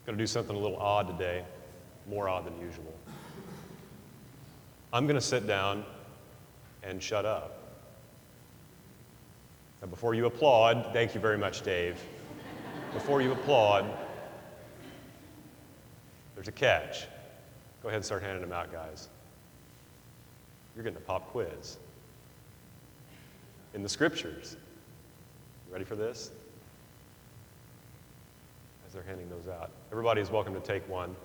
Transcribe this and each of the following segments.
Going to do something a little odd today, more odd than usual. I'm going to sit down and shut up. Now, before you applaud, thank you very much, Dave. Before you applaud, there's a catch. Go ahead and start handing them out, guys. You're getting a pop quiz in the scriptures. You ready for this? As they're handing those out. Everybody is welcome to take one.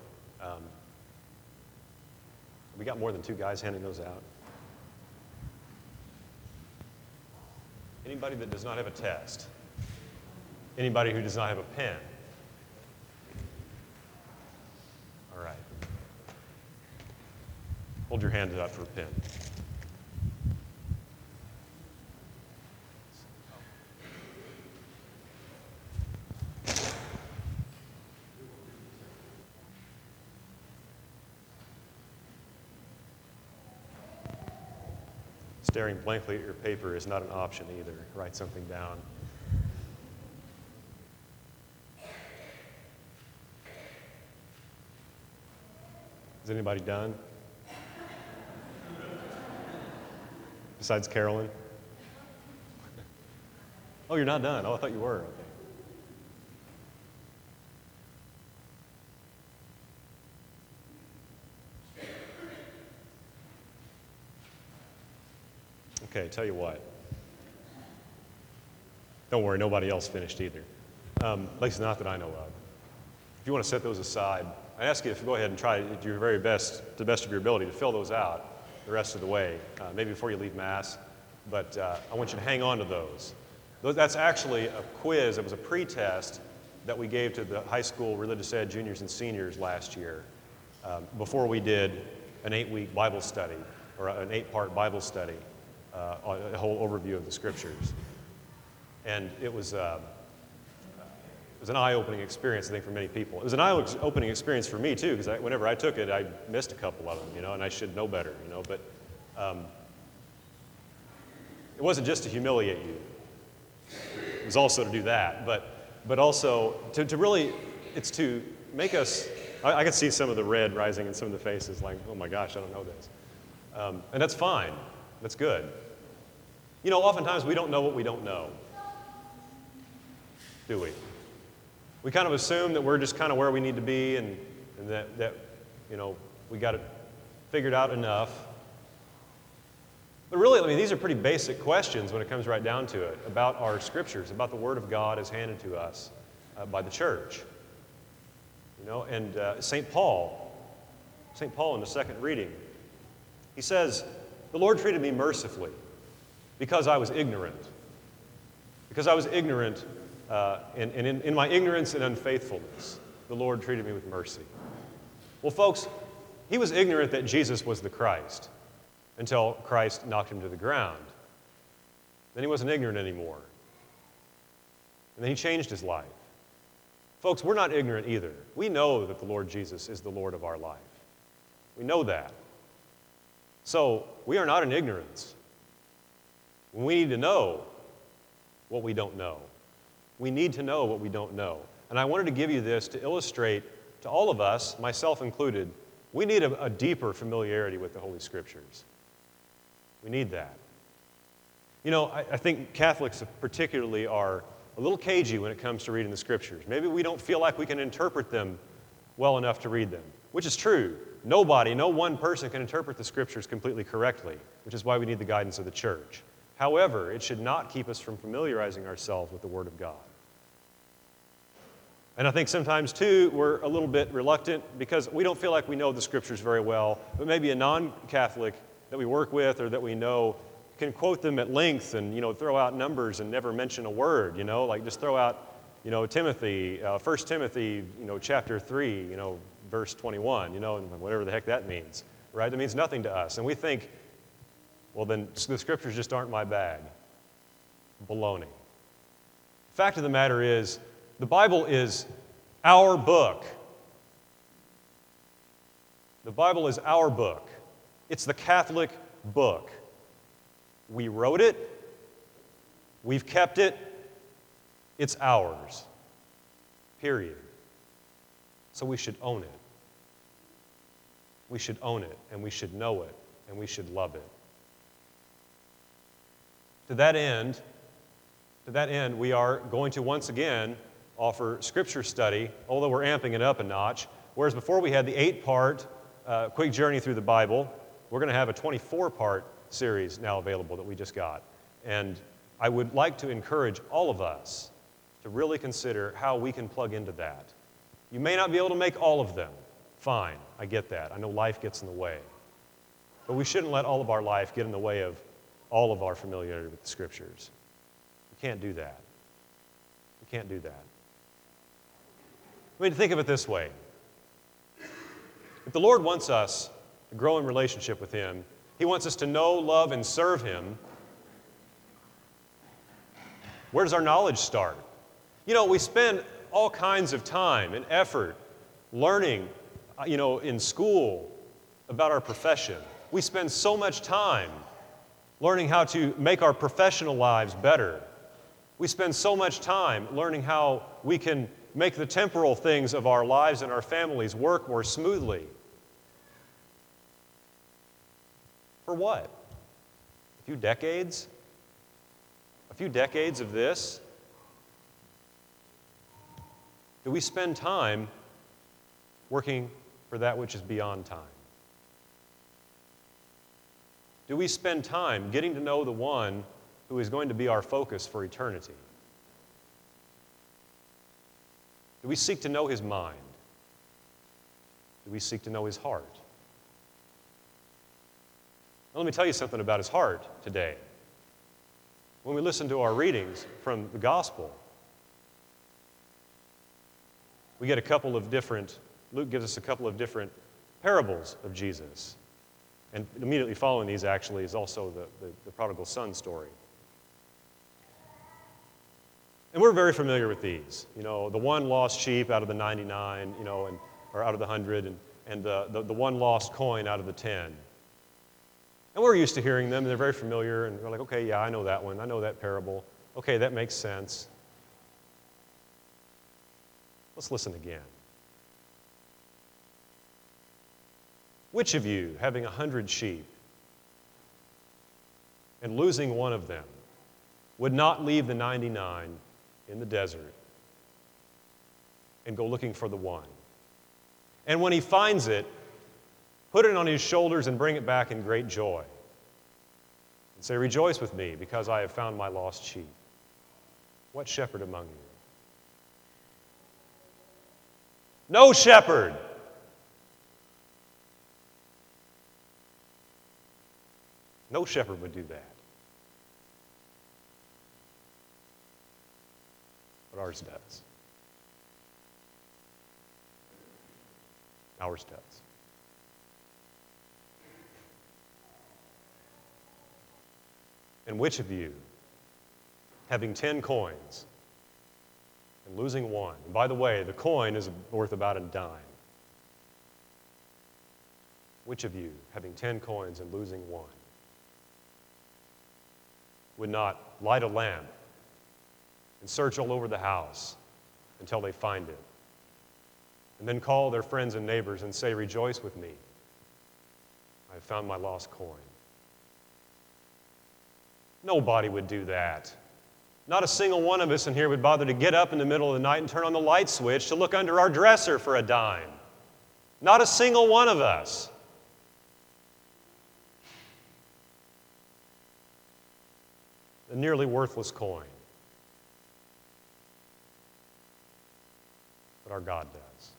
We got more than 2 guys handing those out. Anybody that does not have a test? Anybody who does not have a pen? All right. Hold your hand out for a pen. Staring blankly at your paper is not an option either. Write something down. Is anybody done? Besides Carolyn? Oh, you're not done. Oh, I thought you were. Okay. Okay, tell you what. Don't worry, nobody else finished either. At least not that I know of. If you want to set those aside, I ask you to go ahead and try to do your very best, to the best of your ability, to fill those out the rest of the way, maybe before you leave Mass. But I want you to hang on to those. That's actually a quiz. It was a pre-test that we gave to the high school religious ed juniors and seniors last year before we did an 8-week Bible study, or an 8-part Bible study. A whole overview of the scriptures. And it was an eye-opening experience, I think, for many people. It was an eye-opening experience for me, too, because whenever I took it, I missed a couple of them, and I should know better, But it wasn't just to humiliate you. It was also to do that. But also to really, it's to make us, I could see some of the red rising in some of the faces, like, oh my gosh, I don't know this. And that's fine. That's good. Oftentimes we don't know what we don't know, do we? We kind of assume that we're just kind of where we need to be and that we got it figured out enough. But really, these are pretty basic questions when it comes right down to it, about our scriptures, about the Word of God as handed to us by the church. And St. Paul in the second reading, he says, "The Lord treated me mercifully because I was ignorant." Because I was ignorant, and in my ignorance and unfaithfulness, the Lord treated me with mercy. Well, folks, he was ignorant that Jesus was the Christ until Christ knocked him to the ground. Then he wasn't ignorant anymore. And then he changed his life. Folks, we're not ignorant either. We know that the Lord Jesus is the Lord of our life. We know that. So we are not in ignorance. We need to know what we don't know. We need to know what we don't know. And I wanted to give you this to illustrate to all of us, myself included, we need a deeper familiarity with the Holy Scriptures. We need that. I think Catholics particularly are a little cagey when it comes to reading the Scriptures. Maybe we don't feel like we can interpret them well enough to read them, which is true. No one person can interpret the Scriptures completely correctly, which is why we need the guidance of the church. However, it should not keep us from familiarizing ourselves with the Word of God. And I think sometimes, too, we're a little bit reluctant because we don't feel like we know the Scriptures very well, but maybe a non-Catholic that we work with or that we know can quote them at length and, throw out numbers and never mention a word, like just throw out, Timothy, 1 Timothy, chapter 3, verse 21, and whatever the heck that means, right? That means nothing to us. And we think, well, then the Scriptures just aren't my bag. Baloney. Fact of the matter is, the Bible is our book. The Bible is our book. It's the Catholic book. We wrote it. We've kept it. It's ours. Period. So we should own it. We should own it, and we should know it, and we should love it. To that end, we are going to once again offer Scripture study, although we're amping it up a notch. Whereas before we had the 8-part quick journey through the Bible, we're going to have a 24-part series now available that we just got. And I would like to encourage all of us to really consider how we can plug into that. You may not be able to make all of them. Fine, I get that. I know life gets in the way. But we shouldn't let all of our life get in the way of all of our familiarity with the Scriptures. We can't do that. We can't do that. I mean, think of it this way. If the Lord wants us to grow in relationship with Him, He wants us to know, love, and serve Him, where does our knowledge start? You know, we spend all kinds of time and effort learning, in school about our profession. We spend so much time learning how to make our professional lives better. We spend so much time learning how we can make the temporal things of our lives and our families work more smoothly. For what? A few decades? A few decades of this? Do we spend time working for that which is beyond time? Do we spend time getting to know the one who is going to be our focus for eternity? Do we seek to know His mind? Do we seek to know His heart? Now, let me tell you something about His heart today. When we listen to our readings from the Gospel, we get Luke gives us a couple of different parables of Jesus. And immediately following these, actually, is also the prodigal son story. And we're very familiar with these. The one lost sheep out of the 99, or out of the 100, and the one lost coin out of the 10. And we're used to hearing them, and they're very familiar, and we're like, okay, yeah, I know that one. I know that parable. Okay, that makes sense. Let's listen again. Which of you, having 100 sheep and losing one of them, would not leave the 99 in the desert and go looking for the one? And when he finds it, put it on his shoulders and bring it back in great joy. And say, rejoice with me, because I have found my lost sheep. What shepherd among you? No shepherd. No shepherd would do that. But ours does. Ours does. And which of you, having 10 coins and losing one, and by the way, the coin is worth about a dime, which of you, having 10 coins and losing one, would not light a lamp and search all over the house until they find it, and then call their friends and neighbors and say, rejoice with me, I have found my lost coin? Nobody would do that. Not a single one of us in here would bother to get up in the middle of the night and turn on the light switch to look under our dresser for a dime. Not a single one of us. A nearly worthless coin. But our God does.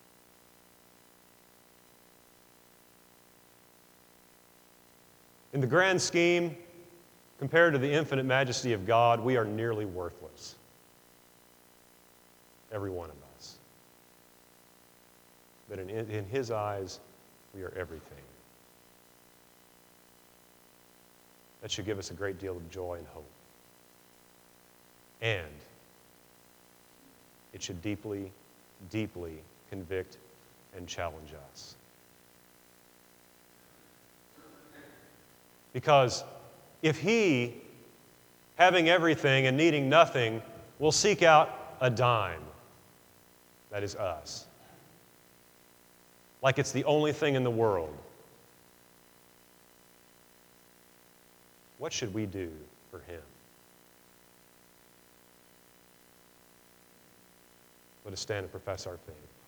In the grand scheme, compared to the infinite majesty of God, we are nearly worthless. Every one of us. But in His eyes, we are everything. That should give us a great deal of joy and hope. And it should deeply, deeply convict and challenge us. Because if He, having everything and needing nothing, will seek out a dime, that is us, like it's the only thing in the world. What should we do for him? Let us stand and profess our faith.